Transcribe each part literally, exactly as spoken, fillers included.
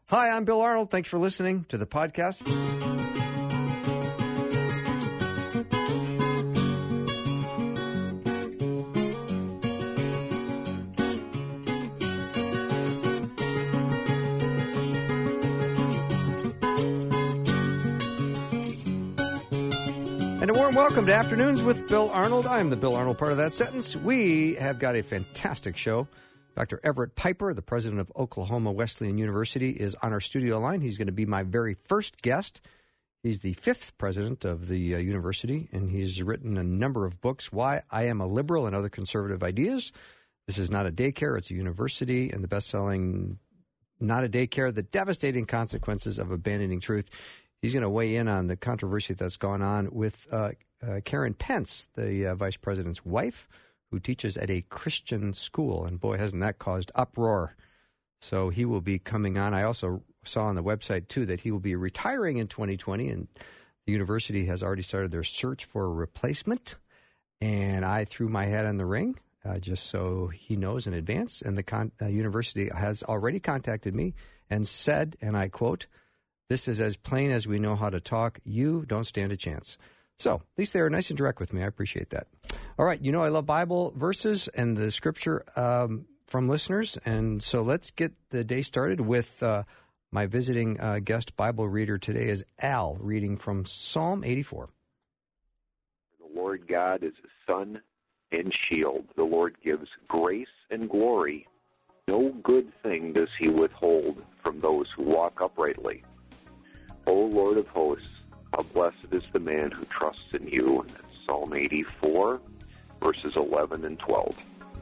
Hi, I'm Bill Arnold. Thanks for listening to the podcast. And a warm welcome to Afternoons with Bill Arnold. I'm the Bill Arnold part of that sentence. We have got a fantastic show. Doctor Everett Piper, the president of Oklahoma Wesleyan University, is on our studio line. He's going to be my very first guest. He's the fifth president of the uh, university, and he's written a number of books, Why I Am a Liberal and Other Conservative Ideas. This is not a daycare, it's a university, and the best-selling Not a Daycare, The Devastating Consequences of Abandoning Truth. He's going to weigh in on the controversy that's gone on with uh, uh, Karen Pence, the uh, vice president's wife, who teaches at a Christian school. And boy, hasn't that caused uproar. So he will be coming on. I also saw on the website, too, that he will be retiring in twenty twenty, and the university has already started their search for a replacement. And I threw my hat in the ring, uh, just so he knows in advance. And the con- uh, university has already contacted me and said, and I quote, "This is as plain as we know how to talk. You don't stand a chance." So, at least they are nice and direct with me. I appreciate that. All right, you know I love Bible verses and the Scripture um, from listeners, and so let's get the day started with uh, my visiting uh, guest Bible reader today is Al, reading from Psalm eighty-four. The Lord God is a sun and shield. The Lord gives grace and glory. No good thing does he withhold from those who walk uprightly. O Lord of hosts, how blessed is the man who trusts in you. And that's Psalm eighty-four, verses eleven and twelve.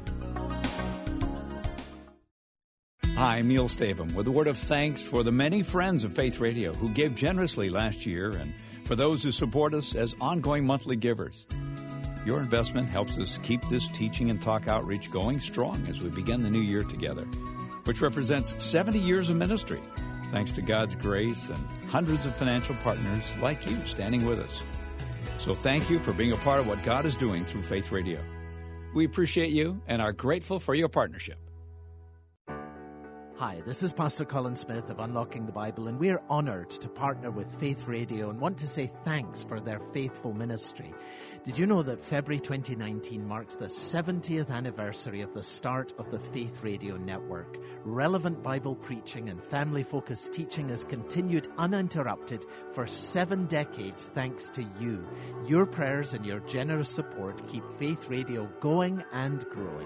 Hi, I'm Neil Stavum with a word of thanks for the many friends of Faith Radio who gave generously last year and for those who support us as ongoing monthly givers. Your investment helps us keep this teaching and talk outreach going strong as we begin the new year together, which represents seventy years of ministry. Thanks to God's grace and hundreds of financial partners like you standing with us. So thank you for being a part of what God is doing through Faith Radio. We appreciate you and are grateful for your partnership. Hi, this is Pastor Colin Smith of Unlocking the Bible, and we're honored to partner with Faith Radio and want to say thanks for their faithful ministry. Did you know that February twenty nineteen marks the seventieth anniversary of the start of the Faith Radio network? Relevant Bible preaching and family-focused teaching has continued uninterrupted for seven decades thanks to you. Your prayers and your generous support keep Faith Radio going and growing.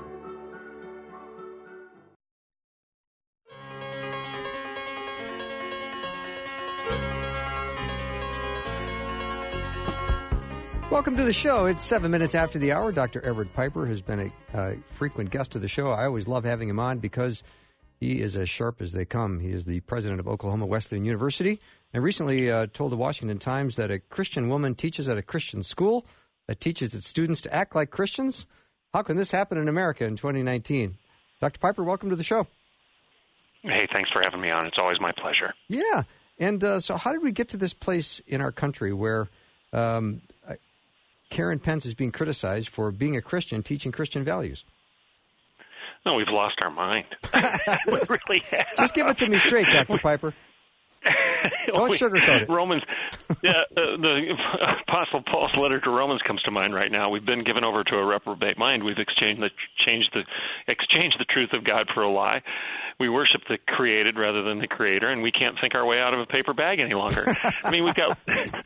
Welcome to the show. It's seven minutes after the hour. Doctor Everett Piper has been a uh, frequent guest of the show. I always love having him on because he is as sharp as they come. He is the president of Oklahoma Wesleyan University and recently uh, told the Washington Times that a Christian woman teaches at a Christian school that teaches its students to act like Christians. How can this happen in America in twenty nineteen? Doctor Piper, welcome to the show. Hey, thanks for having me on. It's always my pleasure. Yeah. And uh, so how did we get to this place in our country where um, Karen Pence is being criticized for being a Christian, teaching Christian values? No, we've lost our mind. We really have. Just give it to me straight, Doctor Piper. Don't sugarcoat it. Romans, yeah, uh, the Apostle Paul's letter to Romans comes to mind right now. We've been given over to a reprobate mind. We've exchanged the changed the exchanged the truth of God for a lie. We worship the created rather than the creator, and we can't think our way out of a paper bag any longer. I mean, we've got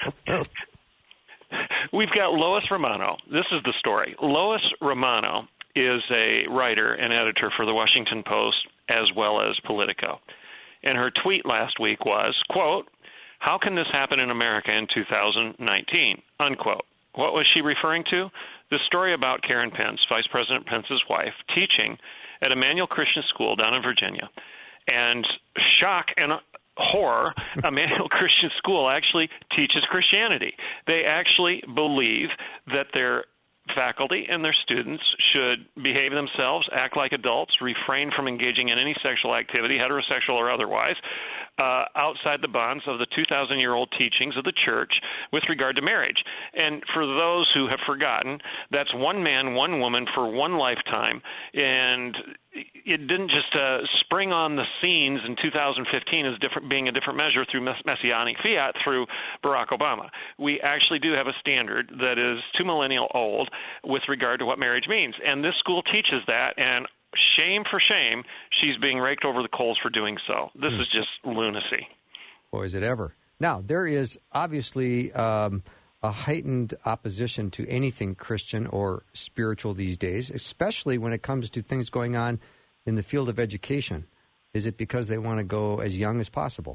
we've got Lois Romano. This is the story. Lois Romano is a writer and editor for the Washington Post as well as Politico. And her tweet last week was, quote, "How can this happen in America in two thousand nineteen?" Unquote. What was she referring to? The story about Karen Pence, Vice President Pence's wife, teaching at Emmanuel Christian School down in Virginia. And shock and horror, Emmanuel Christian School actually teaches Christianity. They actually believe that their faculty and their students should behave themselves, act like adults, refrain from engaging in any sexual activity, heterosexual or otherwise, uh, outside the bonds of the two thousand year old teachings of the church with regard to marriage. And for those who have forgotten, that's one man, one woman for one lifetime. And it didn't just uh, spring on the scenes in two thousand fifteen as different, being a different measure through messianic fiat through Barack Obama. We actually do have a standard that is two millennial old with regard to what marriage means. And this school teaches that, and shame for shame, she's being raked over the coals for doing so. This mm. is just lunacy. Boy, is it ever. Now, there is obviously um, a heightened opposition to anything Christian or spiritual these days, especially when it comes to things going on in the field of education. Is it because they want to go as young as possible?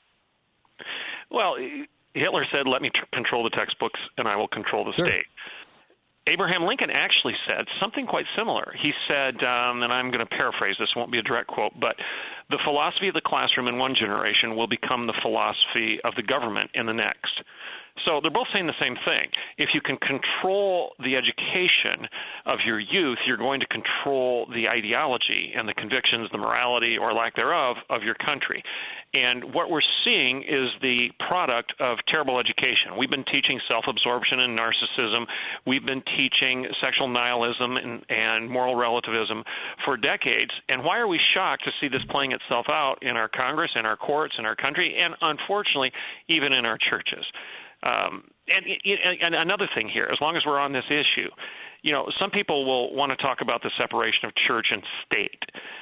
Well, Hitler said, let me tr- control the textbooks and I will control the sure. state. Abraham Lincoln actually said something quite similar. He said, um, and I'm going to paraphrase this, won't be a direct quote, but the philosophy of the classroom in one generation will become the philosophy of the government in the next. So they're both saying the same thing. If you can control the education of your youth, you're going to control the ideology and the convictions, the morality or lack thereof of your country. And what we're seeing is the product of terrible education. We've been teaching self-absorption and narcissism. We've been teaching sexual nihilism and, and moral relativism for decades. And why are we shocked to see this playing itself out in our Congress, in our courts, in our country, and unfortunately, even in our churches? Um, and, and another thing here, as long as we're on this issue, you know, some people will want to talk about the separation of church and state.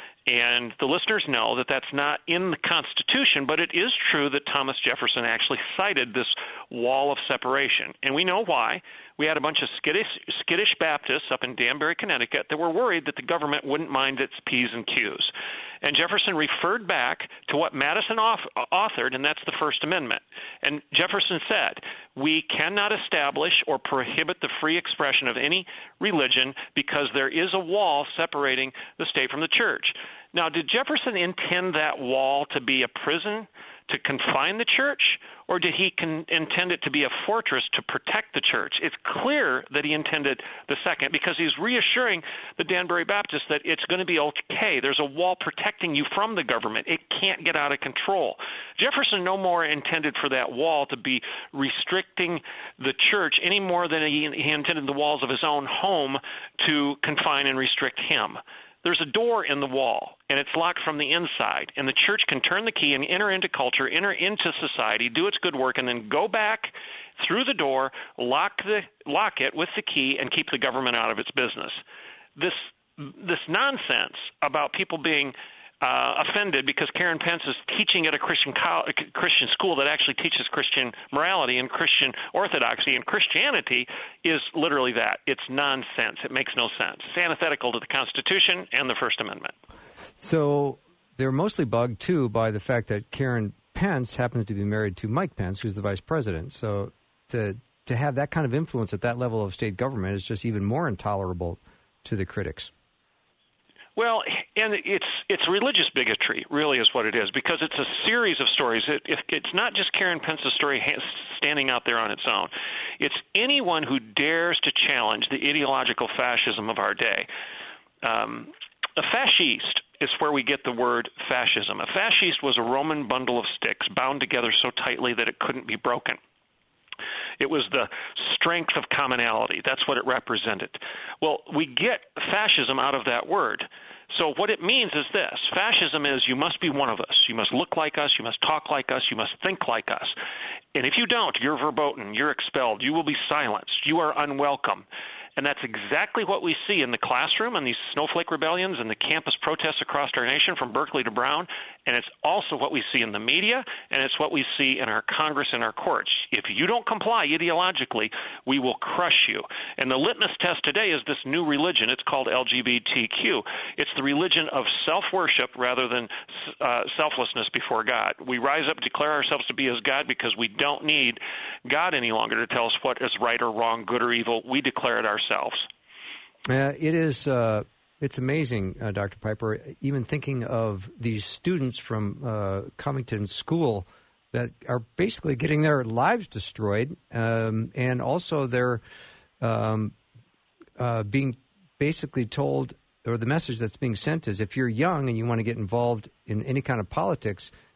And the listeners know that that's not in the Constitution, but it is true that Thomas Jefferson actually cited this wall of separation. And we know why. We had a bunch of skittish, skittish Baptists up in Danbury, Connecticut, that were worried that the government wouldn't mind its P's and Q's. And Jefferson referred back to what Madison authored, and that's the First Amendment. And Jefferson said, we cannot establish or prohibit the free expression of any religion because there is a wall separating the state from the church. Now, did Jefferson intend that wall to be a prison to confine the church, or did he con- intend it to be a fortress to protect the church? It's clear that he intended the second because he's reassuring the Danbury Baptists that it's going to be okay. There's a wall protecting you from the government. It can't get out of control. Jefferson no more intended for that wall to be restricting the church any more than he, he intended the walls of his own home to confine and restrict him. There's a door in the wall, and it's locked from the inside, and the church can turn the key and enter into culture, enter into society, do its good work, and then go back through the door, lock the lock it with the key, and keep the government out of its business. This this nonsense about people being uh, offended because Karen Pence is teaching at a Christian co- Christian school that actually teaches Christian morality and Christian orthodoxy and Christianity is literally that. It's nonsense. It makes no sense. It's antithetical to the Constitution and the First Amendment. So they're mostly bugged, too, by the fact that Karen Pence happens to be married to Mike Pence, who's the vice president. So to to have that kind of influence at that level of state government is just even more intolerable to the critics. Well, and it's it's religious bigotry, really, is what it is, because it's a series of stories. It, it, it's not just Karen Pence's story standing out there on its own. It's anyone who dares to challenge the ideological fascism of our day. Um, a fascist is where we get the word fascism. A fascist was a Roman bundle of sticks bound together so tightly that it couldn't be broken. It was the strength of commonality. That's what it represented. Well, we get fascism out of that word. So what it means is this. Fascism is you must be one of us. You must look like us. You must talk like us. You must think like us. And if you don't, you're verboten. You're expelled. You will be silenced. You are unwelcome. And that's exactly what we see in the classroom and these snowflake rebellions and the campus protests across our nation from Berkeley to Brown. And it's also what we see in the media, and it's what we see in our Congress and our courts. If you don't comply ideologically, we will crush you. And the litmus test today is this new religion. It's called L G B T Q. It's the religion of self-worship rather than uh, selflessness before God. We rise up, declare ourselves to be as God because we don't need God any longer to tell us what is right or wrong, good or evil. We declare it ourselves. Uh, it is uh, it's amazing, uh, Doctor Piper, even thinking of these students from uh, Covington School that are basically getting their lives destroyed, um, and also they're um, uh, being basically told, or the message that's being sent is, if you're young and you want to get involved in any kind of politics,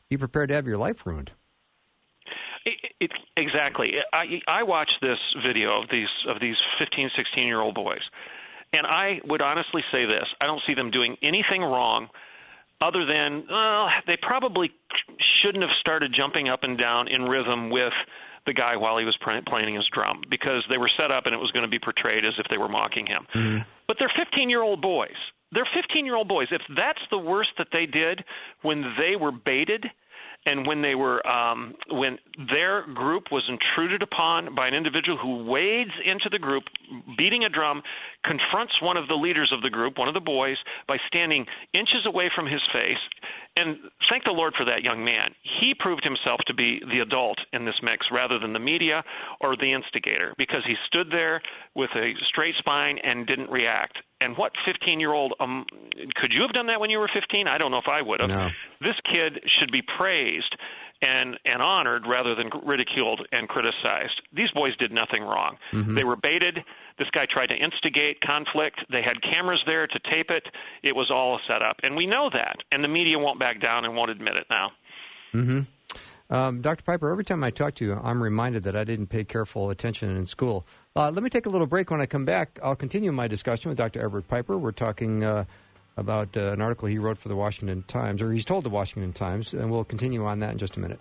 be prepared to have your life ruined. It, it, exactly. I, I watched this video of these of these fifteen, sixteen-year-old boys, and I would honestly say this. I don't see them doing anything wrong other than, well, they probably shouldn't have started jumping up and down in rhythm with the guy while he was playing his drum, because they were set up and it was going to be portrayed as if they were mocking him. Mm-hmm. But they're fifteen-year-old boys. They're fifteen-year-old boys. If that's the worst that they did when they were baited, and when they were, um, when their group was intruded upon by an individual who wades into the group, beating a drum, confronts one of the leaders of the group, one of the boys, by standing inches away from his face, and thank the Lord for that young man. He proved himself to be the adult in this mix rather than the media or the instigator, because he stood there with a straight spine and didn't react. And what fifteen-year-old, um, could you have done that when you were fifteen? I don't know if I would have. No. This kid should be praised and, and honored rather than ridiculed and criticized. These boys did nothing wrong. Mm-hmm. They were baited. This guy tried to instigate conflict. They had cameras there to tape it. It was all a setup. And we know that. And the media won't back down and won't admit it now. Mm-hmm. Um, Doctor Piper, every time I talk to you, I'm reminded that I didn't pay careful attention in school. Uh, let me take a little break. When I come back, I'll continue my discussion with Doctor Everett Piper. We're talking uh, about uh, an article he wrote for the Washington Times, or he's told the Washington Times, and we'll continue on that in just a minute.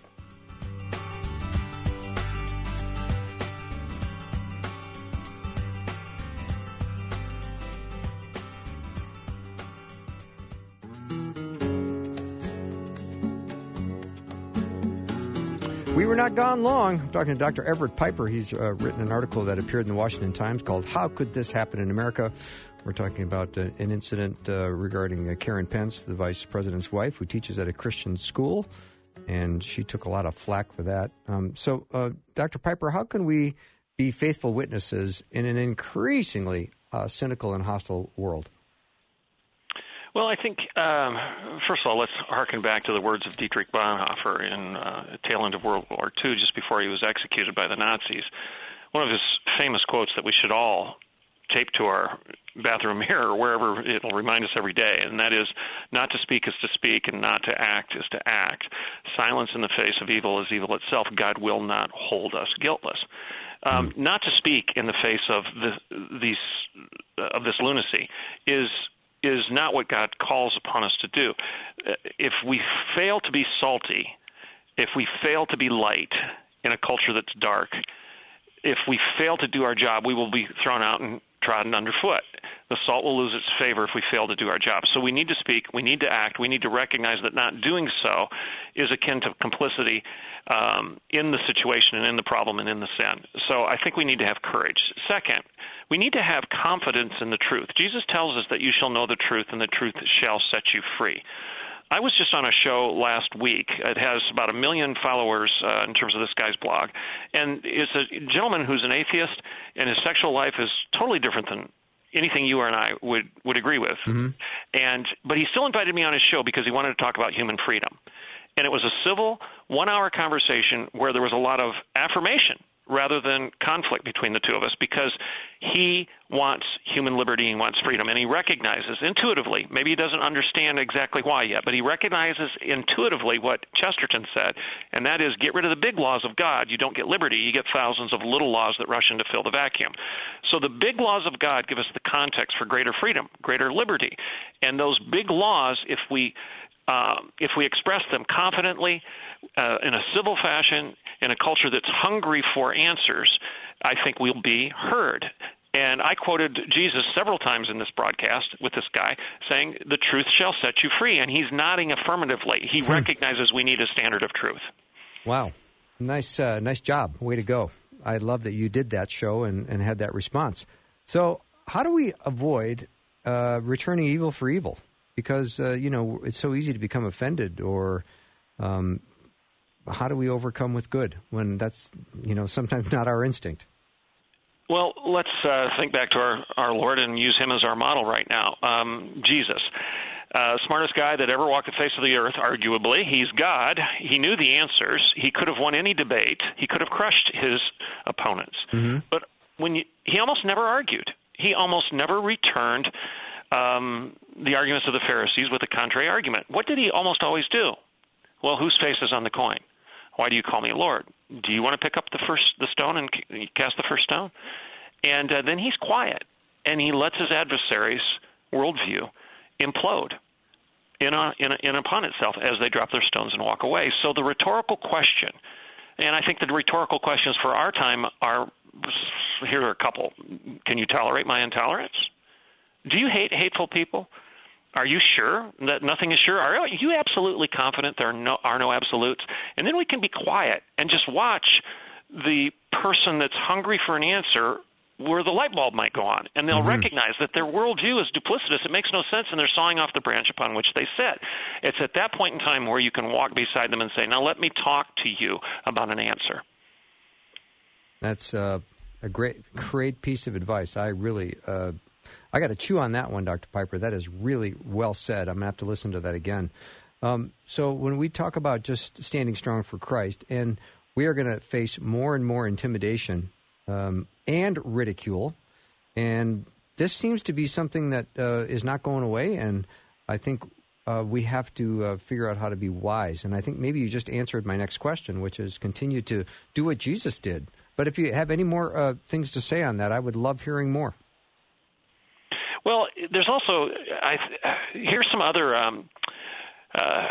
We were not gone long. I'm talking to Doctor Everett Piper. He's uh, written an article that appeared in the Washington Times called "How Could This Happen in America?" We're talking about uh, an incident uh, regarding uh, Karen Pence, the vice president's wife, who teaches at a Christian school, and she took a lot of flack for that. Um, so, uh, Doctor Piper, how can we be faithful witnesses in an increasingly uh, cynical and hostile world? Well, I think, um, first of all, let's harken back to the words of Dietrich Bonhoeffer in uh, tail end of World War Two, just before he was executed by the Nazis. One of his famous quotes that we should all tape to our bathroom mirror or wherever it'll remind us every day, and that is, not to speak is to speak, and not to act is to act. Silence in the face of evil is evil itself. God will not hold us guiltless. Um, mm. Not to speak in the face of the, these uh, of this lunacy is is not what God calls upon us to do. If we fail to be salty, if we fail to be light in a culture that's dark, if we fail to do our job, we will be thrown out and trodden underfoot. The salt will lose its favor if we fail to do our job. So we need to speak, we need to act, we need to recognize that not doing so is akin to complicity um, in the situation and in the problem and in the sin. So I think we need to have courage. Second, we need to have confidence in the truth. Jesus tells us that you shall know the truth, and the truth shall set you free. I was just on a show last week. It has about a million followers uh, in terms of this guy's blog. And it's a gentleman who's an atheist, and his sexual life is totally different than anything you or and I would, would agree with. Mm-hmm. And but he still invited me on his show because he wanted to talk about human freedom. And it was a civil, one-hour conversation where there was a lot of affirmation rather than conflict between the two of us, because he wants human liberty, he wants freedom, and he recognizes intuitively, maybe he doesn't understand exactly why yet, but he recognizes intuitively what Chesterton said, and that is, get rid of the big laws of God, you don't get liberty, you get thousands of little laws that rush in to fill the vacuum. So the big laws of God give us the context for greater freedom, greater liberty, and those big laws, if we Um, if we express them confidently, uh, in a civil fashion, in a culture that's hungry for answers, I think we'll be heard. And I quoted Jesus several times in this broadcast with this guy saying, the truth shall set you free. And he's nodding affirmatively. He hmm. recognizes we need a standard of truth. Wow. Nice, uh, nice job. Way to go. I love that you did that show and, and had that response. So how do we avoid uh, returning evil for evil? Because, uh, you know, it's so easy to become offended, or um, how do we overcome with good when that's, you know, sometimes not our instinct? Well, let's uh, think back to our, our Lord and use him as our model right now. Um, Jesus, uh, smartest guy that ever walked the face of the earth, arguably. He's God. He knew the answers. He could have won any debate. He could have crushed his opponents. Mm-hmm. But when you, he almost never argued. He almost never returned Um, the arguments of the Pharisees with a contrary argument. What did he almost always do? Well, whose face is on the coin? Why do you call me Lord? Do you want to pick up the first the stone and cast the first stone? And uh, then he's quiet, and he lets his adversary's worldview implode in, a, in, a, in upon itself as they drop their stones and walk away. So the rhetorical question, and I think the rhetorical questions for our time are, here are a couple. Can you tolerate my intolerance? Do you hate hateful people? Are you sure that nothing is sure? Are you absolutely confident there are no, are no absolutes? And then we can be quiet and just watch the person that's hungry for an answer where the light bulb might go on. And they'll mm-hmm. recognize that their worldview is duplicitous. It makes no sense, and they're sawing off the branch upon which they sit. It's at that point in time where you can walk beside them and say, now let me talk to you about an answer. That's uh, a great, great piece of advice. I really... Uh I got to chew on that one, Doctor Piper. That is really well said. I'm going to have to listen to that again. Um, so when we talk about just standing strong for Christ, and we are going to face more and more intimidation um, and ridicule, and this seems to be something that uh, is not going away, and I think uh, we have to uh, figure out how to be wise. And I think maybe you just answered my next question, which is continue to do what Jesus did. But if you have any more uh, things to say on that, I would love hearing more. Well, there's also I, here's some other um, uh,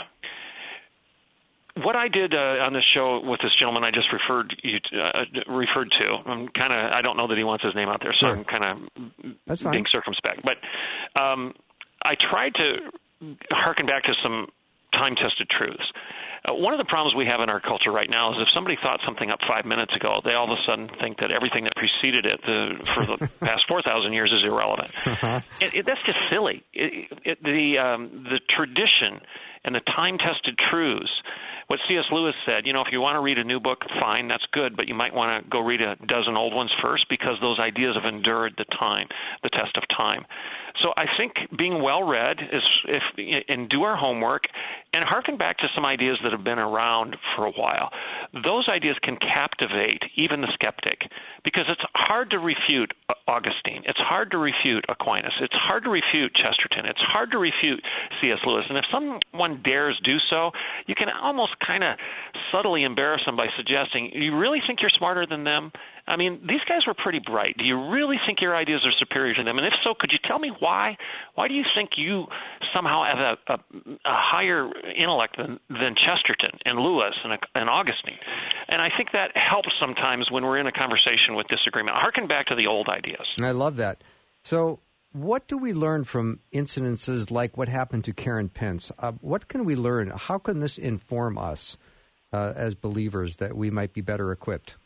what I did uh, on this show with this gentleman I just referred you to, uh, referred to. I'm kind of I don't know that he wants his name out there, so sure. I'm kind of being circumspect. But um, I tried to harken back to some time-tested truths. Uh, one of the problems we have in our culture right now is if somebody thought something up five minutes ago, they all of a sudden think that everything that preceded it the, for the past four thousand years is irrelevant. Uh-huh. It, it, that's just silly. It, it, the um, the tradition and the time-tested truths, what C S Lewis said, you know, if you want to read a new book, fine, that's good, but you might want to go read a dozen old ones first because those ideas have endured the time, the test of time. So I think being well-read is if and do our homework and harken back to some ideas that have been around for a while. Those ideas can captivate even the skeptic because it's hard to refute Augustine. It's hard to refute Aquinas. It's hard to refute Chesterton. It's hard to refute C S Lewis. And if someone dares do so, you can almost kind of subtly embarrass them by suggesting, you really think you're smarter than them? I mean, these guys were pretty bright. Do you really think your ideas are superior to them? And if so, could you tell me why? Why do you think you somehow have a, a, a higher intellect than, than Chesterton and Lewis and, and Augustine? And I think that helps sometimes when we're in a conversation with disagreement. Harken back to the old ideas. I love that. So what do we learn from incidences like what happened to Karen Pence? Uh, what can we learn? How can this inform us uh, as believers that we might be better equipped?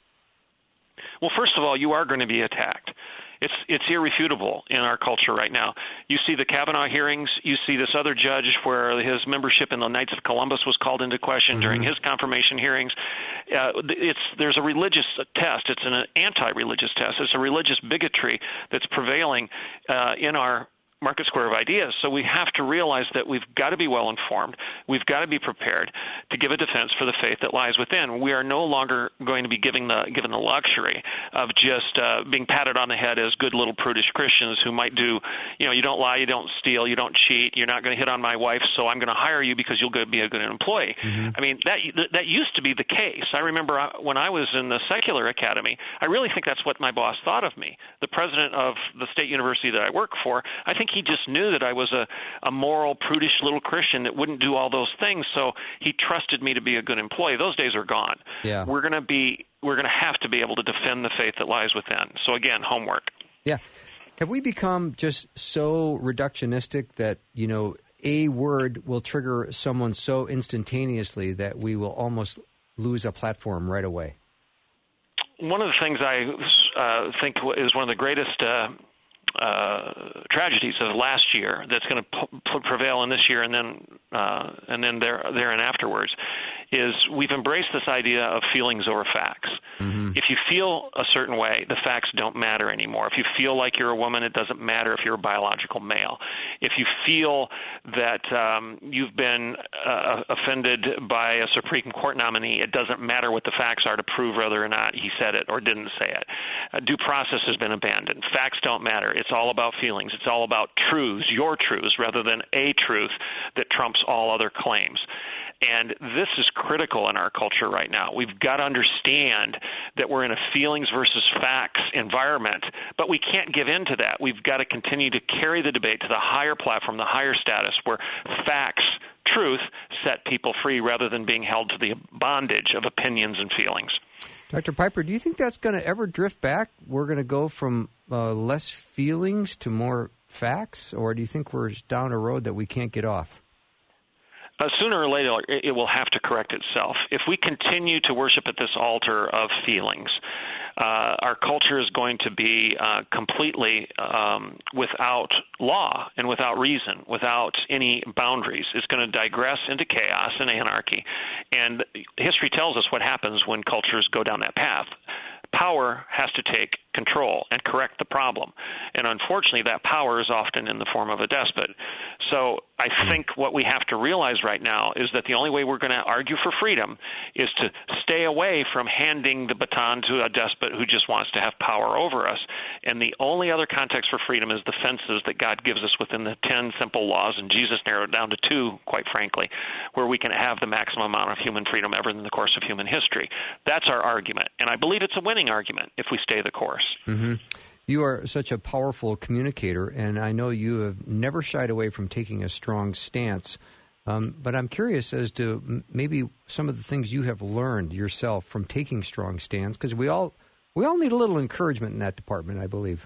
Well, first of all, you are going to be attacked. It's it's irrefutable in our culture right now. You see the Kavanaugh hearings. You see this other judge where his membership in the Knights of Columbus was called into question mm-hmm. during his confirmation hearings. Uh, it's there's a religious test. It's an anti-religious test. It's a religious bigotry that's prevailing uh, in our market square of ideas. So we have to realize that we've got to be well informed. We've got to be prepared to give a defense for the faith that lies within. We are no longer going to be giving the given the luxury of just uh, being patted on the head as good little prudish Christians who might do, you know, you don't lie, you don't steal, you don't cheat, you're not going to hit on my wife, so I'm going to hire you because you'll be a good employee. Mm-hmm. I mean, that that used to be the case. I remember when I was in the secular academy, I really think that's what my boss thought of me. The president of the state university that I work for, I think he just knew that I was a, a moral, prudish little Christian that wouldn't do all those things, so he trusted me to be a good employee. Those days are gone. Yeah. We're going to be we're going to have to be able to defend the faith that lies within. So again, homework. Yeah. Have we become just so reductionistic that, you know, a word will trigger someone so instantaneously that we will almost lose a platform right away? One of the things I uh, think is one of the greatest uh, Uh, tragedies of last year that's going to p- prevail in this year and then uh, and then there there and afterwards is we've embraced this idea of feelings over facts. Mm-hmm. If you feel a certain way, the facts don't matter anymore. If you feel like you're a woman, it doesn't matter if you're a biological male. If you feel that um, you've been uh, offended by a Supreme Court nominee, it doesn't matter what the facts are to prove whether or not he said it or didn't say it. Uh, due process has been abandoned. Facts don't matter. It's all about feelings. It's all about truths, your truths, rather than a truth that trumps all other claims. And this is critical in our culture right now. We've got to understand that we're in a feelings versus facts environment, but we can't give in to that. We've got to continue to carry the debate to the higher platform, the higher status, where facts, truth, set people free rather than being held to the bondage of opinions and feelings. Doctor Piper, do you think that's going to ever drift back? We're going to go from uh, less feelings to more facts, or do you think we're down a road that we can't get off? Uh, sooner or later, it will have to correct itself. If we continue to worship at this altar of feelings, uh, our culture is going to be uh, completely um, without law and without reason, without any boundaries. It's going to digress into chaos and anarchy. And history tells us what happens when cultures go down that path. Power has to take control and correct the problem. And unfortunately, that power is often in the form of a despot. So I think what we have to realize right now is that the only way we're going to argue for freedom is to stay away from handing the baton to a despot who just wants to have power over us. And the only other context for freedom is the fences that God gives us within the ten simple laws, and Jesus narrowed it down to two, quite frankly, where we can have the maximum amount of human freedom ever in the course of human history. That's our argument. And I believe it's a winning argument if we stay the course. Mm-hmm. You are such a powerful communicator, and I know you have never shied away from taking a strong stance. Um, but I'm curious as to m- maybe some of the things you have learned yourself from taking strong stands, because we all we all need a little encouragement in that department, I believe.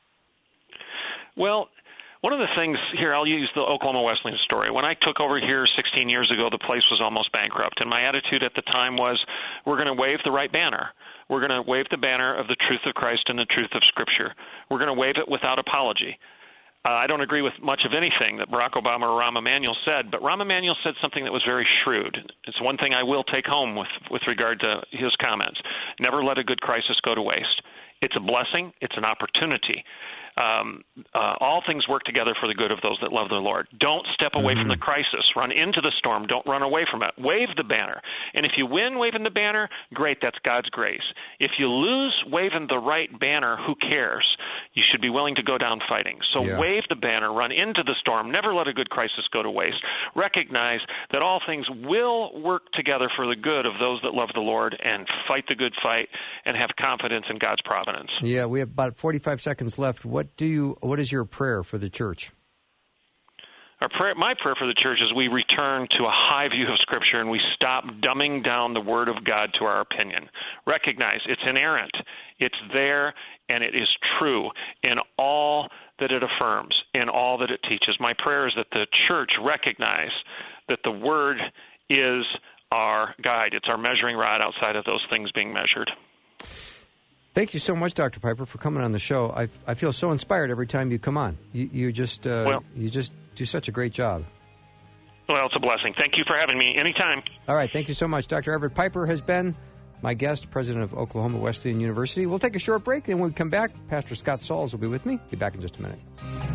Well, one of the things here, I'll use the Oklahoma Wesleyan story. When I took over here sixteen years ago, the place was almost bankrupt, and my attitude at the time was, we're going to wave the right banner. We're going to wave the banner of the truth of Christ and the truth of Scripture. We're going to wave it without apology. Uh, I don't agree with much of anything that Barack Obama or Rahm Emanuel said, but Rahm Emanuel said something that was very shrewd. It's one thing I will take home with, with regard to his comments. Never let a good crisis go to waste. It's a blessing. It's an opportunity. Um, uh, all things work together for the good of those that love the Lord. Don't step away mm-hmm. from the crisis. Run into the storm. Don't run away from it. Wave the banner. And if you win waving the banner, great, that's God's grace. If you lose waving the right banner, who cares? You should be willing to go down fighting. So yeah. wave the banner. Run into the storm. Never let a good crisis go to waste. Recognize that all things will work together for the good of those that love the Lord, and fight the good fight and have confidence in God's providence. Yeah, we have about forty-five seconds left. What do you? What is your prayer for the church? Our prayer, my prayer for the church is we return to a high view of Scripture and we stop dumbing down the Word of God to our opinion. Recognize it's inerrant, it's there, and it is true in all that it affirms, in all that it teaches. My prayer is that the church recognize that the Word is our guide. It's our measuring rod outside of those things being measured. Thank you so much, Doctor Piper, for coming on the show. I I feel so inspired every time you come on. You you just uh, well, you just do such a great job. Well, it's a blessing. Thank you for having me. Anytime. All right. Thank you so much. Doctor Everett Piper has been my guest, president of Oklahoma Wesleyan University. We'll take a short break. Then when we come back, Pastor Scott Sauls will be with me. Be back in just a minute.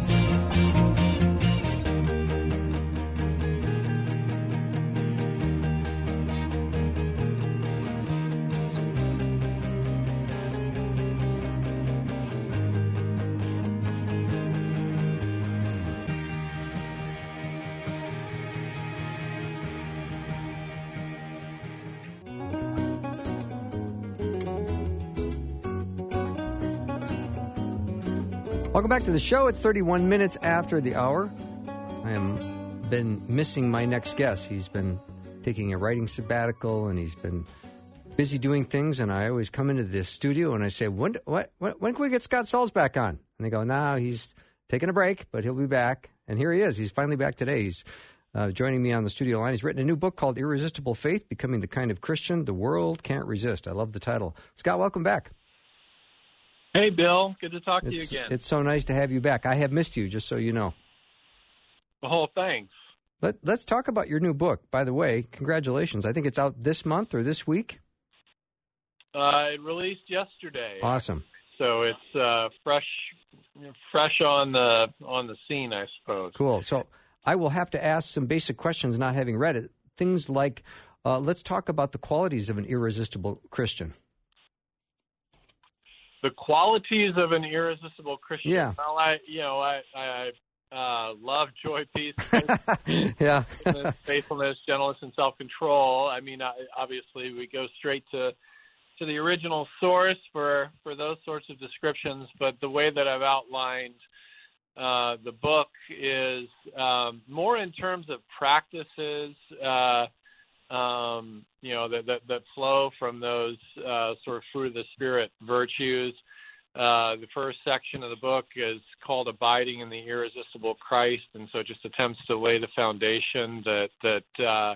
Welcome back to the show. It's thirty-one minutes after the hour. I am been missing my next guest. He's been taking a writing sabbatical, and he's been busy doing things. And I always come into this studio and I say, "When what, when can we get Scott Sauls back on?" And they go, "No, he's taking a break, but he'll be back." And here he is. He's finally back today. He's uh, joining me on the studio line. He's written a new book called "Irresistible Faith: Becoming the Kind of Christian the World Can't Resist." I love the title. Scott, welcome back. Hey, Bill. Good to talk it's, to you again. It's so nice to have you back. I have missed you, just so you know. Oh, thanks. Let, let's talk about your new book. By the way, congratulations. I think it's out this month or this week? Uh, it released yesterday. Awesome. So it's uh, fresh fresh on the on the scene, I suppose. Cool. So I will have to ask some basic questions, not having read it. Things like, uh, let's talk about the qualities of an irresistible Christian. The qualities of an irresistible Christian. Yeah. Well, I, you know, I, I uh, love, joy, peace, faithfulness, yeah. faithfulness, gentleness, and self-control. I mean, obviously, we go straight to to the original source for, for those sorts of descriptions, but the way that I've outlined uh, the book is um, more in terms of practices, uh, um, you know, that, that, that flow from those uh, sort of fruit of the Spirit virtues. Uh, the first section of the book is called Abiding in the Irresistible Christ, and so it just attempts to lay the foundation that, that uh,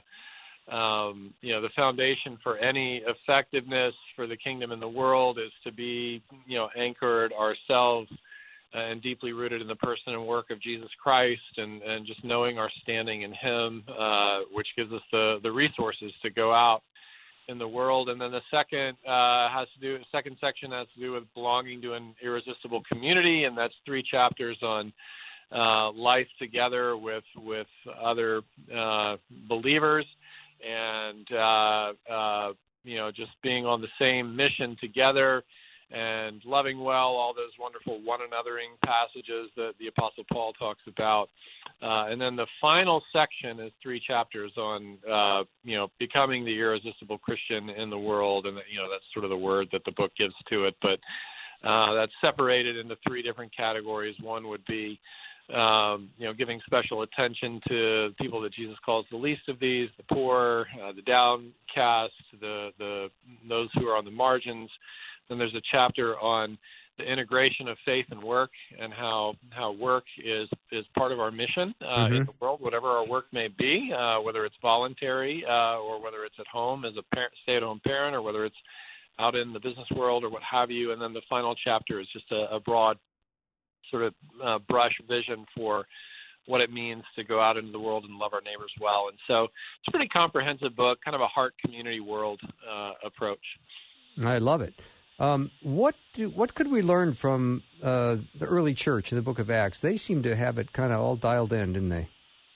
Um, you know, the foundation for any effectiveness for the kingdom in the world is to be, you know, anchored ourselves and deeply rooted in the person and work of Jesus Christ, and, and just knowing our standing in Him, uh, which gives us the, the resources to go out in the world. And then the second uh, has to do, second section has to do with belonging to an irresistible community, and that's three chapters on uh, life together with with other uh, believers. And, uh, uh, you know, just being on the same mission together and loving well, all those wonderful one-anothering passages that the Apostle Paul talks about. Uh, and then the final section is three chapters on, uh, you know, becoming the irresistible Christian in the world. And, you know, that's sort of the word that the book gives to it. But uh, that's separated into three different categories. One would be Um, you know, giving special attention to people that Jesus calls the least of these, the poor, uh, the downcast, the the those who are on the margins. Then there's a chapter on the integration of faith and work, and how how work is is part of our mission uh, mm-hmm. in the world, whatever our work may be, uh, whether it's voluntary uh, or whether it's at home as a parent, stay-at-home parent, or whether it's out in the business world or what have you. And then the final chapter is just a, a broad sort of uh, brush vision for what it means to go out into the world and love our neighbors well. And so it's a pretty comprehensive book, kind of a heart community world uh, approach. I love it. Um, what do, what could we learn from uh, the early church in the book of Acts? They seem to have it kind of all dialed in, didn't they?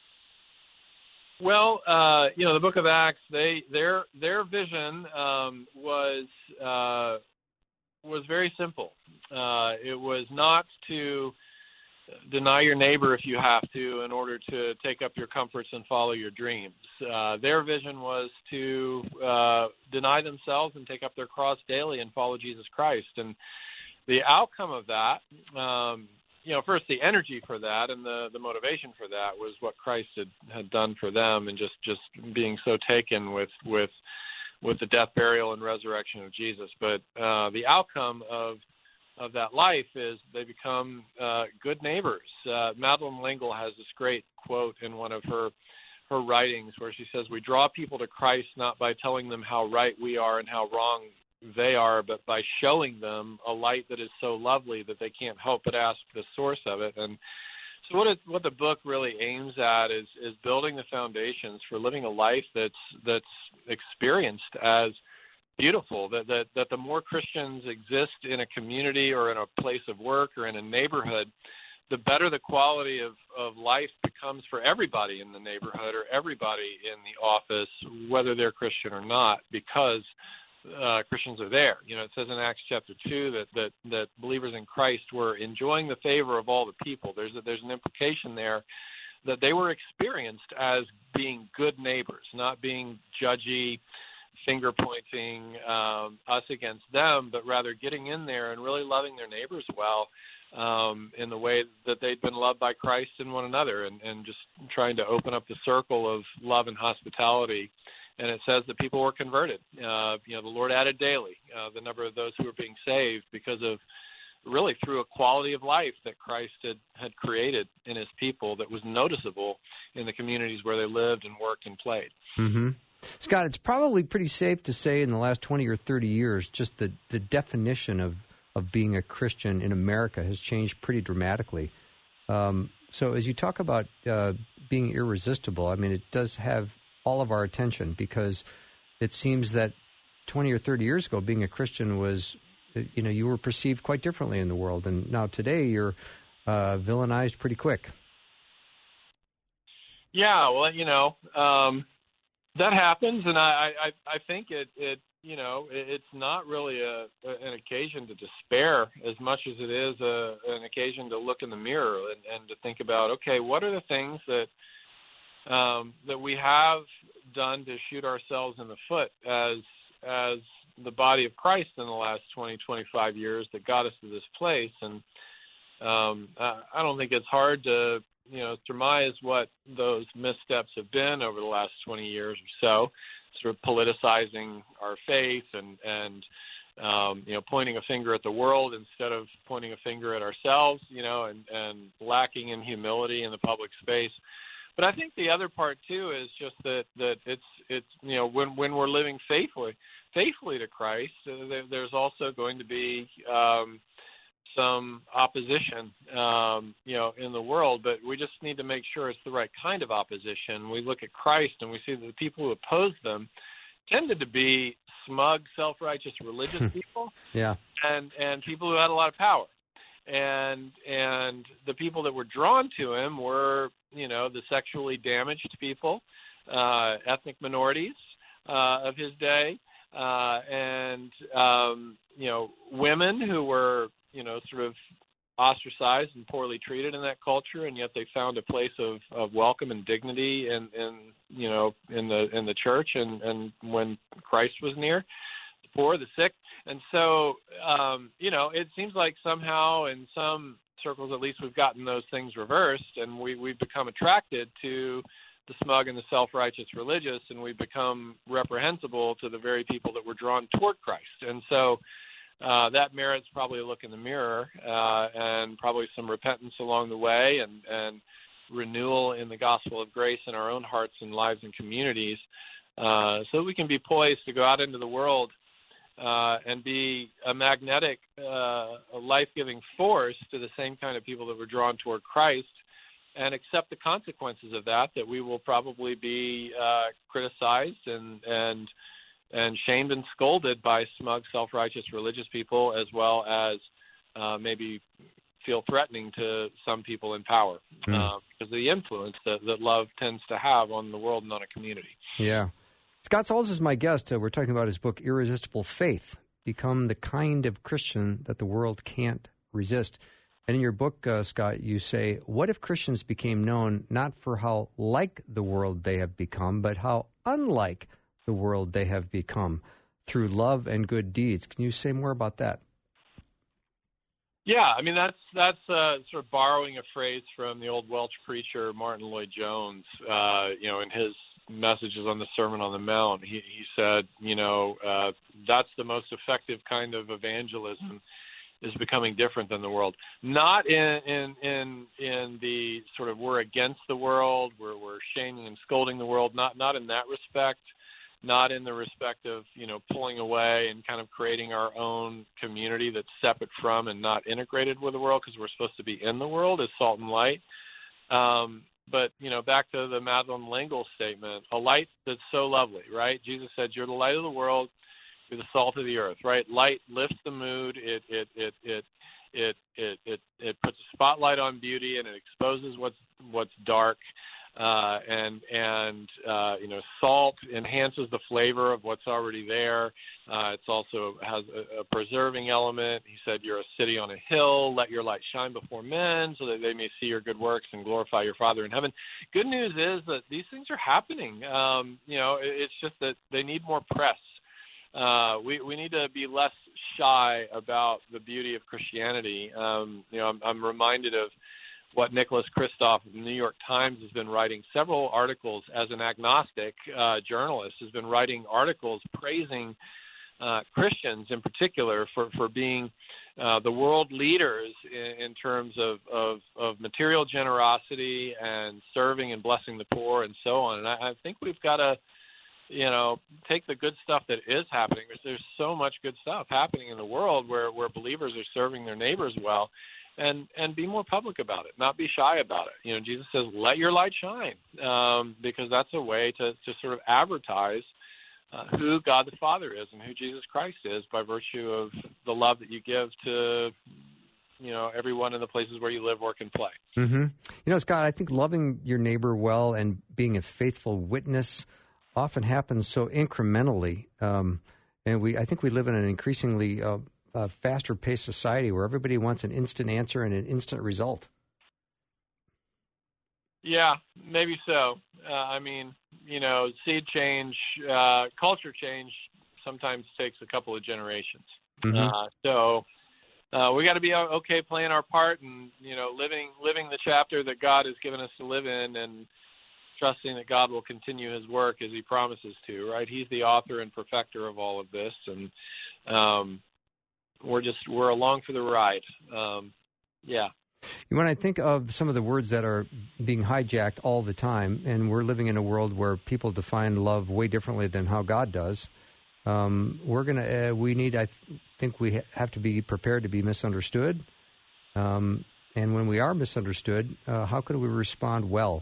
Well, uh, you know, the book of Acts, they their their vision um, was uh, was very simple. Uh, it was not to deny your neighbor if you have to in order to take up your comforts and follow your dreams. Uh, their vision was to uh, deny themselves and take up their cross daily and follow Jesus Christ. And the outcome of that, um, you know, first the energy for that and the, the motivation for that was what Christ had, had done for them, and just, just being so taken with with with the death, burial, and resurrection of Jesus. But uh, the outcome of of that life is they become uh, good neighbors. Uh, Madeleine L'Engle has this great quote in one of her her writings where she says, "We draw people to Christ not by telling them how right we are and how wrong they are, but by showing them a light that is so lovely that they can't help but ask the source of it." And so what it, what the book really aims at is is building the foundations for living a life that's that's experienced as beautiful, that, that that the more Christians exist in a community or in a place of work or in a neighborhood, the better the quality of, of life becomes for everybody in the neighborhood or everybody in the office, whether they're Christian or not, because uh, Christians are there. You know, it says in Acts chapter two that, that, that believers in Christ were enjoying the favor of all the people. There's a, there's an implication there that they were experienced as being good neighbors, not being judgy, finger pointing um, us against them, but rather getting in there and really loving their neighbors well um, in the way that they'd been loved by Christ and one another, and, and just trying to open up the circle of love and hospitality. And it says that people were converted. Uh, you know, the Lord added daily uh, the number of those who were being saved because of really through a quality of life that Christ had, had created in his people that was noticeable in the communities where they lived and worked and played. Mm-hmm. Scott, it's probably pretty safe to say in the last twenty or thirty years, just the, the definition of, of being a Christian in America has changed pretty dramatically. Um, so as you talk about uh, being irresistible, I mean, it does have all of our attention, because it seems that twenty or thirty years ago, being a Christian was, you know, you were perceived quite differently in the world. And now today you're uh, villainized pretty quick. Yeah, well, you know, um, that happens, and I, I, I think it, it, you know, it, it's not really a, an occasion to despair as much as it is a, an occasion to look in the mirror and, and to think about, okay, what are the things that um, that we have done to shoot ourselves in the foot as as the body of Christ in the last twenty, twenty-five years that got us to this place. And um, I, I don't think it's hard to, you know, surmise what those missteps have been over the last twenty years or so, sort of politicizing our faith and, and um, you know, pointing a finger at the world instead of pointing a finger at ourselves, you know, and, and lacking in humility in the public space. But I think the other part, too, is just that, that it's, it's you know, when, when we're living faithfully, faithfully to Christ, uh, there, there's also going to be um, some opposition, um, you know, in the world, but we just need to make sure it's the right kind of opposition. We look at Christ and we see that the people who opposed them tended to be smug, self-righteous, religious people, yeah, and and people who had a lot of power, and and the people that were drawn to him were, you know, the sexually damaged people, uh, ethnic minorities uh, of his day, uh, and um, you know, women who were, you know, sort of ostracized and poorly treated in that culture, and yet they found a place of, of welcome and dignity in, in you know, in the in the church, and, and when Christ was near, the poor, the sick. And so, um, you know, it seems like somehow in some circles at least we've gotten those things reversed, and we, we've become attracted to the smug and the self-righteous religious, and we've become reprehensible to the very people that were drawn toward Christ. And so Uh, that merits probably a look in the mirror uh, and probably some repentance along the way, and, and renewal in the gospel of grace in our own hearts and lives and communities, uh, so we can be poised to go out into the world uh, and be a magnetic, uh, a life-giving force to the same kind of people that were drawn toward Christ, and accept the consequences of that, that we will probably be uh, criticized and and and shamed and scolded by smug, self-righteous religious people, as well as uh, maybe feel threatening to some people in power mm. uh, because of the influence that, that love tends to have on the world and on a community. Yeah. Scott Sauls is my guest. Uh, we're talking about his book, Irresistible Faith, Become the Kind of Christian That the World Can't Resist. And in your book, uh, Scott, you say, what if Christians became known not for how like the world they have become, but how unlike the world they have become through love and good deeds? Can you say more about that? Yeah, I mean, that's that's uh, sort of borrowing a phrase from the old Welsh preacher Martin Lloyd-Jones. Uh, you know, in his messages on the Sermon on the Mount, he, he said, you know, uh, that's the most effective kind of evangelism, is becoming different than the world. Not in in in, in the sort of we're against the world, we're we're shaming and scolding the world. Not not in that respect. Not in the respect of, you know, pulling away and kind of creating our own community that's separate from and not integrated with the world, because we're supposed to be in the world as salt and light. Um, but, you know, back to the Madeline L'Engle statement, a light that's so lovely, right? Jesus said, you're the light of the world, you're the salt of the earth, right? Light lifts the mood, it it it it it it it, it puts a spotlight on beauty, and it exposes what's what's dark. Uh, and, and uh, you know, salt enhances the flavor of what's already there. Uh, it's also has a, a preserving element. He said, you're a city on a hill. Let your light shine before men so that they may see your good works and glorify your Father in heaven. Good news is that these things are happening. Um, you know, it, it's just that they need more press. Uh, we, we need to be less shy about the beauty of Christianity. Um, you know, I'm, I'm reminded of what Nicholas Kristof of the New York Times has been writing several articles as an agnostic uh, journalist, has been writing articles praising uh, Christians in particular for, for being uh, the world leaders in, in terms of, of, of material generosity and serving and blessing the poor and so on. And I, I think we've got to, you know, take the good stuff that is happening. There's so much good stuff happening in the world where, where believers are serving their neighbors well. And, and be more public about it, not be shy about it. You know, Jesus says, let your light shine, um, because that's a way to, to sort of advertise uh, who God the Father is and who Jesus Christ is by virtue of the love that you give to, you know, everyone in the places where you live, work, and play. Mm-hmm. You know, Scott, I think loving your neighbor well and being a faithful witness often happens so incrementally, um, and we I think we live in an increasingly uh, uh, faster-paced society where everybody wants an instant answer and an instant result. Yeah, maybe so. Uh, I mean, you know, seed change, uh, culture change sometimes takes a couple of generations. Mm-hmm. Uh, so uh, we got to be okay playing our part and, you know, living living the chapter that God has given us to live in, and trusting that God will continue his work as he promises to, right? He's the author and perfecter of all of this, and um, we're just, we're along for the ride. Um, yeah. When I think of some of the words that are being hijacked all the time, and we're living in a world where people define love way differently than how God does, um, we're gonna, uh, we need, I th- think we ha- have to be prepared to be misunderstood. Um, and when we are misunderstood, uh, how could we respond well?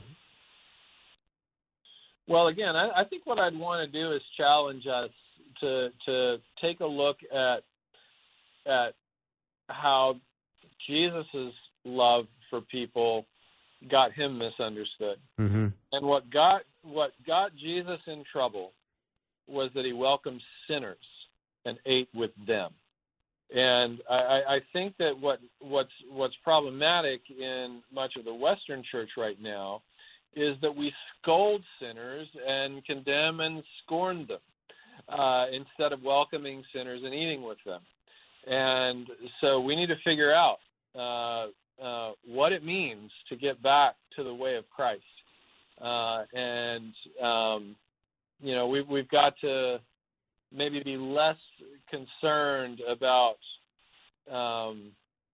Well, again, I, I think what I'd want to do is challenge us to to take a look at at how Jesus's love for people got him misunderstood, mm-hmm. and what got what got Jesus in trouble was that he welcomed sinners and ate with them. And I, I think that what what's what's problematic in much of the Western church right now is that we scold sinners and condemn and scorn them uh, instead of welcoming sinners and eating with them. And so we need to figure out uh, uh, what it means to get back to the way of Christ. Uh, and, um, you know, we've, we've got to maybe be less concerned about, um,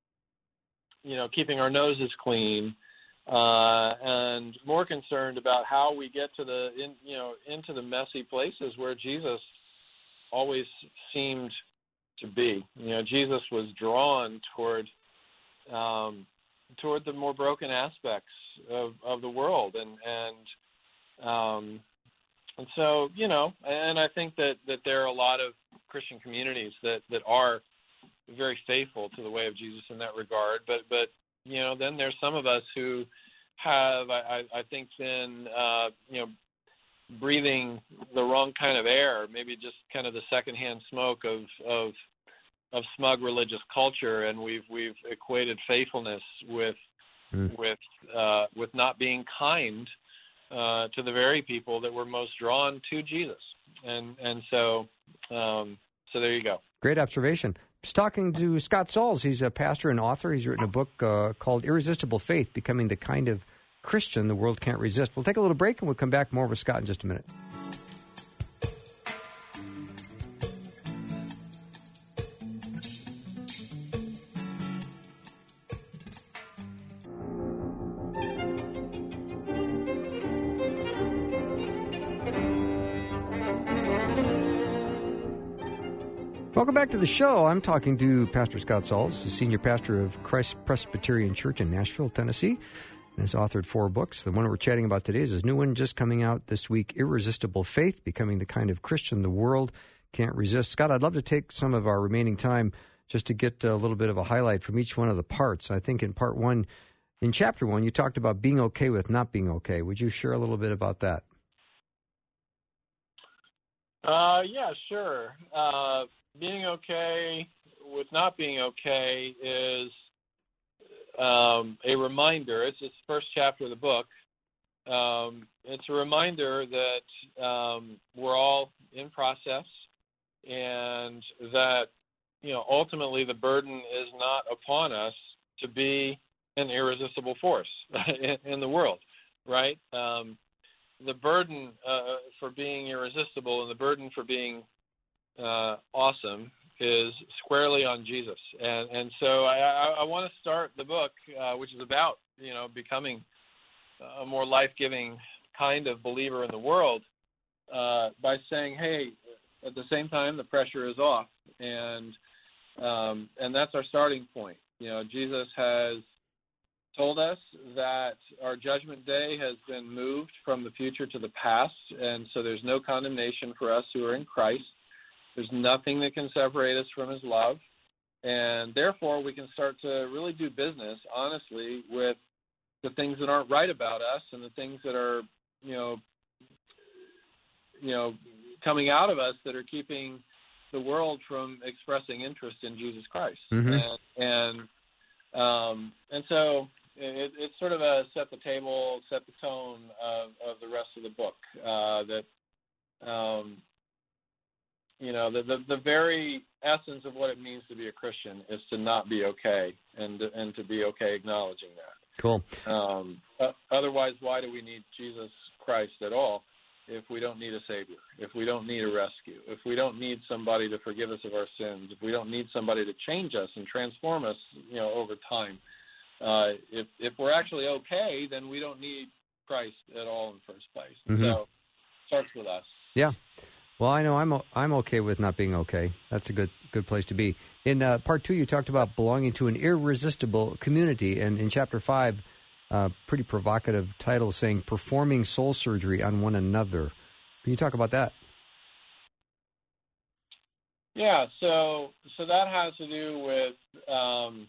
you know, keeping our noses clean, Uh, and more concerned about how we get to the, in, you know, into the messy places where Jesus always seemed to be. You know, Jesus was drawn toward, um, toward the more broken aspects of, of the world, and and um, and so you know, and I think that, that there are a lot of Christian communities that, that are very faithful to the way of Jesus in that regard, but but. You know, then there's some of us who have, I, I think, been, uh, you know, breathing the wrong kind of air, maybe just kind of the secondhand smoke of of, of smug religious culture, and we've we've equated faithfulness with mm. with uh, with not being kind uh, to the very people that were most drawn to Jesus, and and so um, so there you go. Great observation. I was talking to Scott Sauls. He's a pastor and author. He's written a book uh, called Irresistible Faith, Becoming the Kind of Christian the World Can't Resist. We'll take a little break, and we'll come back more with Scott in just a minute. Welcome back to the show. I'm talking to Pastor Scott Sauls, the senior pastor of Christ Presbyterian Church in Nashville, Tennessee, and has authored four books. The one we're chatting about today is his new one just coming out this week, Irresistible Faith, Becoming the Kind of Christian the World Can't Resist. Scott, I'd love to take some of our remaining time just to get a little bit of a highlight from each one of the parts. I think in part one, in chapter one, you talked about being okay with not being okay. Would you share a little bit about that? Uh, yeah, sure. Uh, being okay with not being okay is um, a reminder. It's the first chapter of the book. Um, it's a reminder that um, we're all in process, and that, you know, ultimately the burden is not upon us to be an irresistible force in, in the world, right? Um, the burden uh, for being irresistible and the burden for being uh, awesome is squarely on Jesus. And, and so I, I, I want to start the book, uh, which is about, you know, becoming a more life-giving kind of believer in the world, uh, by saying, hey, at the same time, the pressure is off. And um, and that's our starting point. You know, Jesus has told us that our judgment day has been moved from the future to the past, and so there's no condemnation for us who are in Christ. There's nothing that can separate us from his love, and therefore we can start to really do business, honestly, with the things that aren't right about us and the things that are, you know, you know, coming out of us that are keeping the world from expressing interest in Jesus Christ. Mm-hmm. And and, um, and so it, it's sort of a set the table, set the tone of, of the rest of the book. Uh, that um, you know, the, the the very essence of what it means to be a Christian is to not be okay, and and to be okay acknowledging that. Cool. Um, uh, otherwise, why do we need Jesus Christ at all if we don't need a Savior, if we don't need a rescue, if we don't need somebody to forgive us of our sins, if we don't need somebody to change us and transform us, you know, over time? Uh, if if we're actually okay, then we don't need Christ at all in the first place. Mm-hmm. So it starts with us. Yeah. Well, I know I'm I'm okay with not being okay. That's a good good place to be. In uh, part two, you talked about belonging to an irresistible community, and in chapter five, uh, pretty provocative title saying "performing soul surgery on one another." Can you talk about that? Yeah. So so that has to do with um,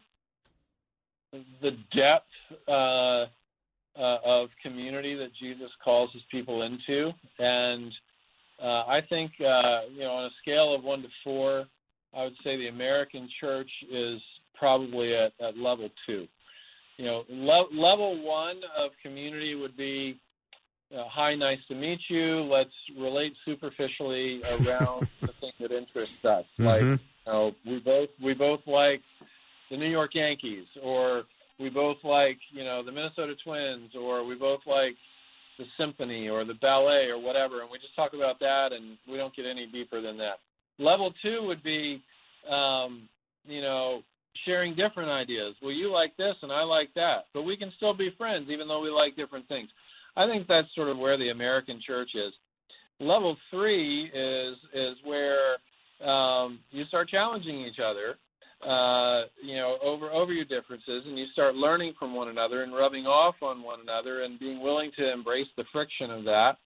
the depth uh, uh, of community that Jesus calls his people into, and Uh, I think, uh, you know, on a scale of one to four, I would say the American church is probably at, at level two. You know, le- level one of community would be, uh, hi, nice to meet you. Let's relate superficially around the thing that interests us. Mm-hmm. Like, you know, we both we both like the New York Yankees, or we both like, you know, the Minnesota Twins, or we both like the symphony or the ballet or whatever, and we just talk about that, and we don't get any deeper than that. Level two would be, um, you know, sharing different ideas. Well, you like this and I like that, but we can still be friends even though we like different things. I think that's sort of where the American church is. Level three is is where um, you start challenging each other, uh, you know, over over your differences, and you start learning from one another and rubbing off on one another and being willing to embrace the friction of that.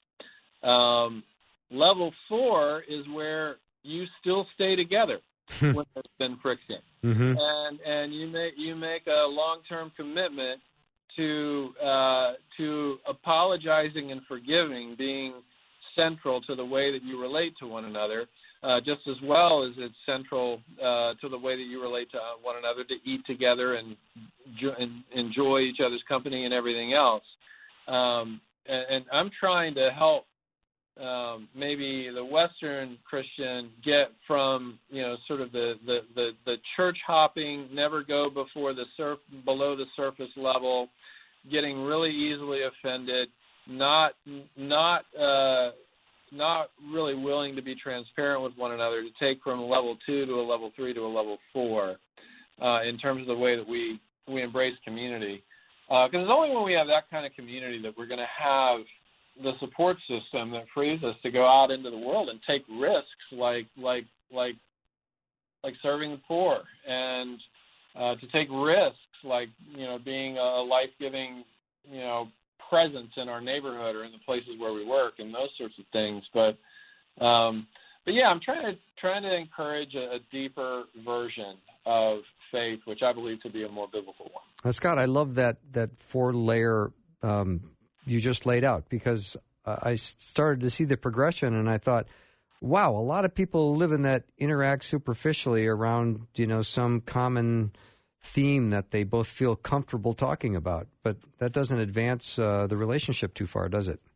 Um, level four is where you still stay together when there's been friction, mm-hmm. and and you make you make a long-term commitment to uh, to apologizing and forgiving being central to the way that you relate to one another. Uh, just as well as it's central uh, to the way that you relate to one another, to eat together and, jo- and enjoy each other's company and everything else. Um, and, and I'm trying to help um, maybe the Western Christian get from, you know, sort of the, the, the, the church hopping, never go before the surf, below the surface level, getting really easily offended, not not uh, not really willing to be transparent with one another, to take from a level two to a level three to a level four uh, in terms of the way that we, we embrace community. Because uh, it's only when we have that kind of community that we're going to have the support system that frees us to go out into the world and take risks like like like like serving the poor, and uh, to take risks like, you know, being a life-giving, you know, presence in our neighborhood or in the places where we work and those sorts of things. But, um, but yeah, I'm trying to trying to encourage a, a deeper version of faith, which I believe to be a more biblical one. Uh, Scott, I love that that four layer um, you just laid out, because uh, I started to see the progression, and I thought, wow, a lot of people live in that interact superficially around, you know, some common theme that they both feel comfortable talking about, but that doesn't advance uh, the relationship too far, does it?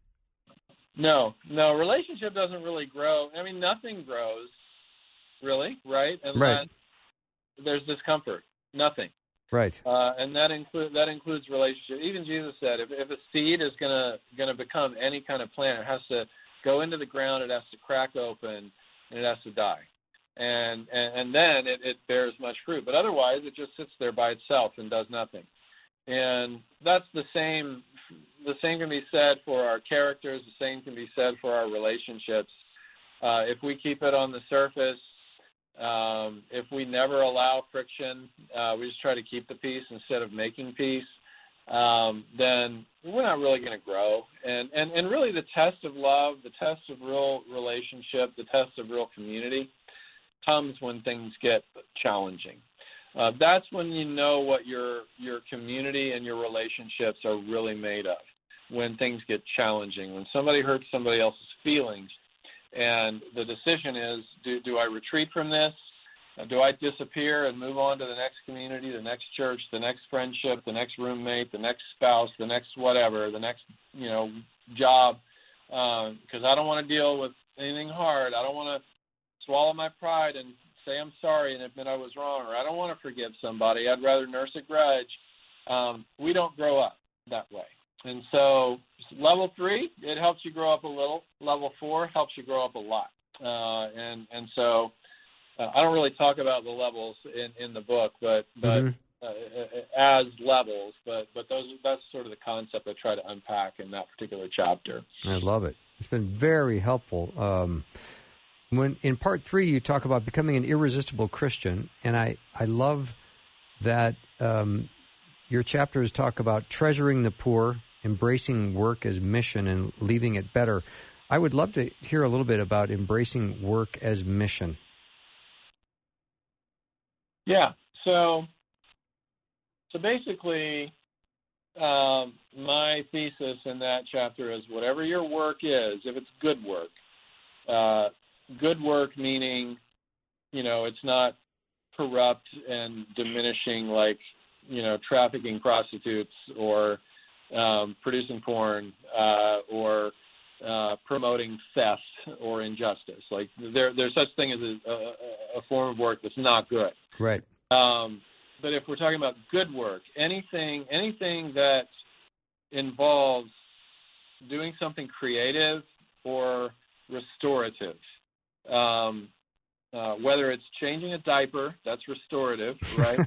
No, no, relationship doesn't really grow. I mean, nothing grows, really, right? Unless right. there's discomfort. Nothing. Right. Uh, and that includes that includes relationship. Even Jesus said, if, if a seed is gonna gonna become any kind of plant, it has to go into the ground, it has to crack open, and it has to die. And, and and then it, it bears much fruit. But otherwise, it just sits there by itself and does nothing. And that's the same. The same can be said for our characters. The same can be said for our relationships. Uh, if we keep it on the surface, um, if we never allow friction, uh, we just try to keep the peace instead of making peace, um, then we're not really going to grow. And, and and really, the test of love, the test of real relationship, the test of real community comes when things get challenging. Uh, that's when you know what your your community and your relationships are really made of, when things get challenging, when somebody hurts somebody else's feelings. And the decision is, do, do I retreat from this? Do I disappear and move on to the next community, the next church, the next friendship, the next roommate, the next spouse, the next whatever, the next, you know, job? Because uh, I don't want to deal with anything hard. I don't want to swallow my pride and say I'm sorry and admit I was wrong, or I don't want to forgive somebody. I'd rather nurse a grudge. Um, we don't grow up that way. And so level three, it helps you grow up a little. Level four helps you grow up a lot. Uh, and, and so uh, I don't really talk about the levels in, in the book, but, but mm-hmm. uh, as levels, but, but those that's sort of the concept I try to unpack in that particular chapter. I love it. It's been very helpful. Um, when in part three, you talk about becoming an irresistible Christian, and I, I love that um, your chapters talk about treasuring the poor, embracing work as mission, and leaving it better. I would love to hear a little bit about embracing work as mission. Yeah. So, so basically, um, my thesis in that chapter is whatever your work is, if it's good work, uh, good work meaning, you know, it's not corrupt and diminishing like, you know, trafficking prostitutes or um, producing porn uh, or uh, promoting theft or injustice. Like there, there's such thing as a, a, a form of work that's not good. Right. Um, but if we're talking about good work, anything, anything that involves doing something creative or restorative, um, Uh, whether it's changing a diaper, that's restorative, right?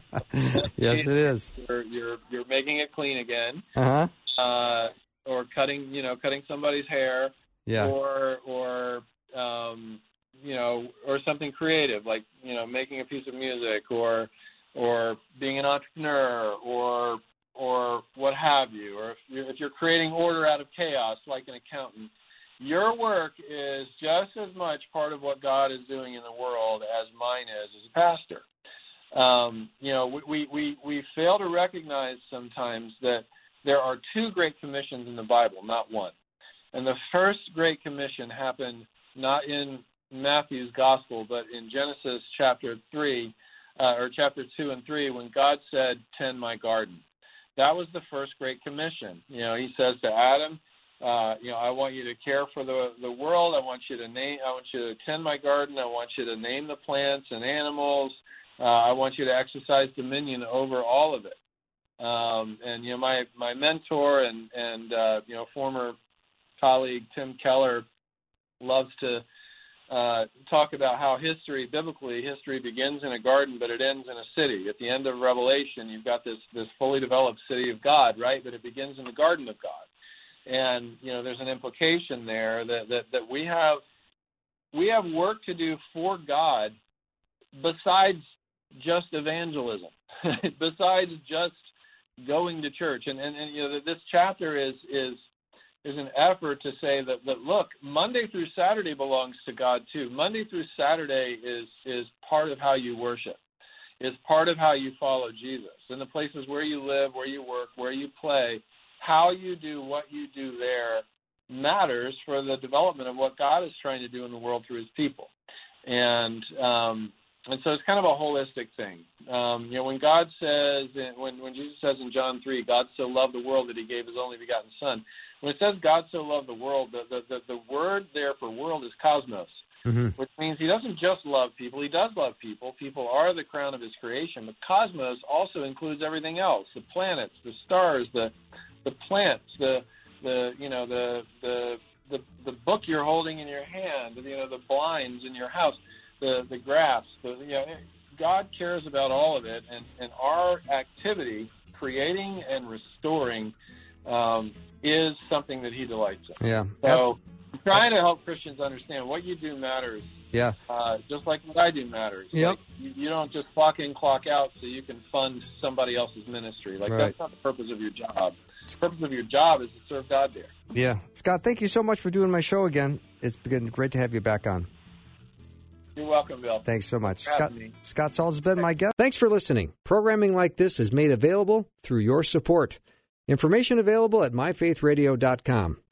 Yes, it is. You're, you're you're making it clean again. Uh-huh. Uh Or cutting, you know, cutting somebody's hair. Yeah. Or or um, you know, or something creative like you know making a piece of music, or or being an entrepreneur, or or what have you. Or if you're, if you're creating order out of chaos, like an accountant. Your work is just as much part of what God is doing in the world as mine is as a pastor. Um, you know, we, we, we fail to recognize sometimes that there are two great commissions in the Bible, not one. And the first great commission happened not in Matthew's gospel, but in Genesis chapter three, uh, or chapter two and three, when God said, "Tend my garden." That was the first great commission. You know, he says to Adam, Uh, you know, I want you to care for the the world. I want you to name. I want you to tend my garden. I want you to name the plants and animals. Uh, I want you to exercise dominion over all of it. Um, and you know, my my mentor and and uh, you know former colleague Tim Keller loves to uh, talk about how history, biblically, history begins in a garden, but it ends in a city. At the end of Revelation, you've got this this fully developed city of God, right? But it begins in the garden of God. And, you know, there's an implication there that, that, that we have we have work to do for God besides just evangelism, besides just going to church. And, and, and you know, this chapter is is is an effort to say that, that, look, Monday through Saturday belongs to God, too. Monday through Saturday is is part of how you worship, is part of how you follow Jesus. In the places where you live, where you work, where you play, how you do what you do there matters for the development of what God is trying to do in the world through his people. And um, and so it's kind of a holistic thing. Um, you know, when God says, when, when Jesus says in John three, God so loved the world that he gave his only begotten son, when it says God so loved the world, the, the, the, the word there for world is cosmos, mm-hmm. which means he doesn't just love people. He does love people. People are the crown of his creation. But cosmos also includes everything else, the planets, the stars, the the plants, the the you know the the the the book you're holding in your hand, you know the blinds in your house, the the grass, the, you know God cares about all of it, and and our activity, creating and restoring, um, is something that he delights in. Yeah. So I'm trying to help Christians understand what you do matters. Yeah. Uh, just like what I do matters. Yep. Like you, you don't just clock in, clock out so you can fund somebody else's ministry. Like right. That's not the purpose of your job. The purpose of your job is to serve God there. Yeah. Scott, thank you so much for doing my show again. It's been great to have you back on. You're welcome, Bill. Thanks so much. Scott, Scott Saul has been my guest. Thanks for listening. Programming like this is made available through your support. Information available at my faith radio dot com.